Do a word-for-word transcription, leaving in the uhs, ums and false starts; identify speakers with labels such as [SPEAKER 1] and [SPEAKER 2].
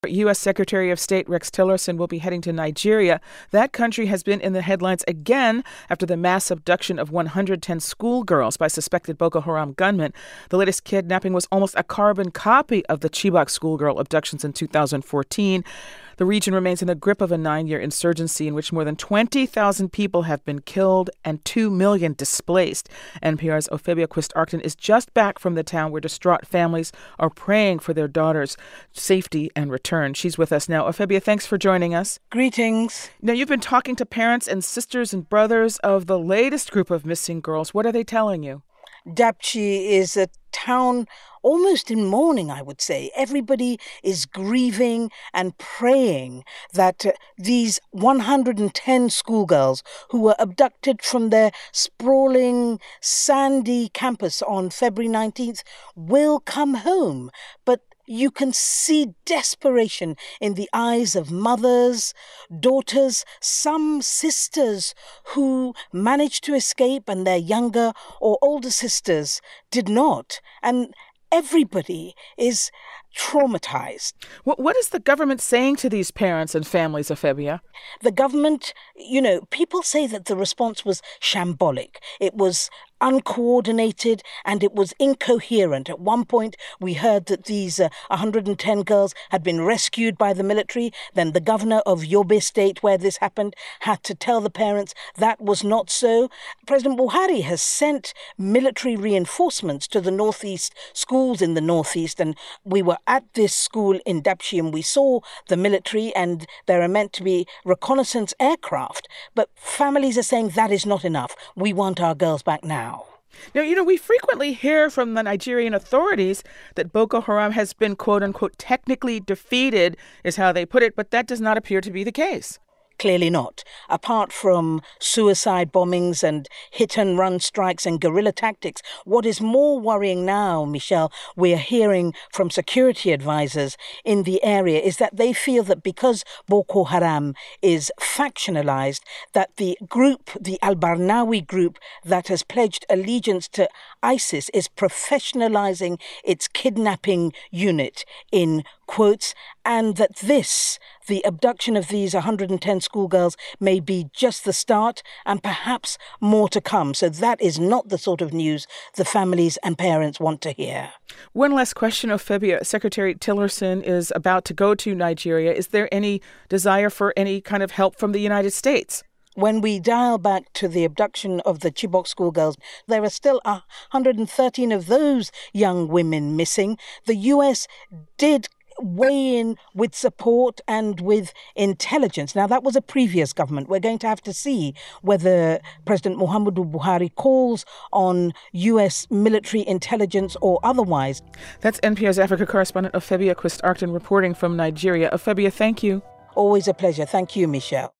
[SPEAKER 1] U S. Secretary of State Rex Tillerson will be heading to Nigeria. That country has been in the headlines again after the mass abduction of one hundred ten schoolgirls by suspected Boko Haram gunmen. The latest kidnapping was almost a carbon copy of the Chibok schoolgirl abductions in two thousand fourteen. The region remains in the grip of a nine-year insurgency in which more than twenty thousand people have been killed and two million displaced. N P R's Ophebia Quist-Arcton is just back from the town where distraught families are praying for their daughters' safety and return. She's with us now. Ophebia, thanks for joining us.
[SPEAKER 2] Greetings.
[SPEAKER 1] Now, you've been talking to parents and sisters and brothers of the latest group of missing girls. What are they telling you?
[SPEAKER 2] Dapchi is a town almost in mourning, I would say. Everybody is grieving and praying that uh, these one hundred ten schoolgirls who were abducted from their sprawling, sandy campus on February nineteenth will come home. But you can see desperation in the eyes of mothers, daughters, some sisters who managed to escape and their younger or older sisters did not. And everybody is traumatized.
[SPEAKER 1] What, what is the government saying to these parents and families, Ophebia?
[SPEAKER 2] The government, you know, people say that the response was shambolic. It was uncoordinated and it was incoherent. At one point, we heard that these uh, one hundred ten girls had been rescued by the military. Then the governor of Yobe State, where this happened, had to tell the parents that was not so. President Buhari has sent military reinforcements to the northeast, schools in the northeast, and we were at this school in Dapchi and we saw the military, and there are meant to be reconnaissance aircraft. But families are saying that is not enough. We want our girls back now.
[SPEAKER 1] Now, you know, we frequently hear from the Nigerian authorities that Boko Haram has been, quote unquote, technically defeated, is how they put it, but that does not appear to be the case.
[SPEAKER 2] Clearly not. Apart from suicide bombings and hit-and-run strikes and guerrilla tactics, what is more worrying now, Michelle, we're hearing from security advisors in the area, is that they feel that because Boko Haram is factionalized, that the group, the Al-Barnawi group that has pledged allegiance to ISIS, is professionalizing its kidnapping unit, in quotes, and that this, the abduction of these one hundred ten schoolgirls, may be just the start and perhaps more to come. So that is not the sort of news the families and parents want to hear.
[SPEAKER 1] One last question, Ophebia. Secretary Tillerson is about to go to Nigeria. Is there any desire for any kind of help from the United States?
[SPEAKER 2] When we dial back to the abduction of the Chibok schoolgirls, there are still one hundred thirteen of those young women missing. The U S did weigh in with support and with intelligence. Now, that was a previous government. We're going to have to see whether President Muhammadu Buhari calls on U S military intelligence or otherwise.
[SPEAKER 1] That's N P R's Africa correspondent Ophebia Quist-Arcton reporting from Nigeria. Ophebia, thank you.
[SPEAKER 2] Always a pleasure. Thank you, Michelle.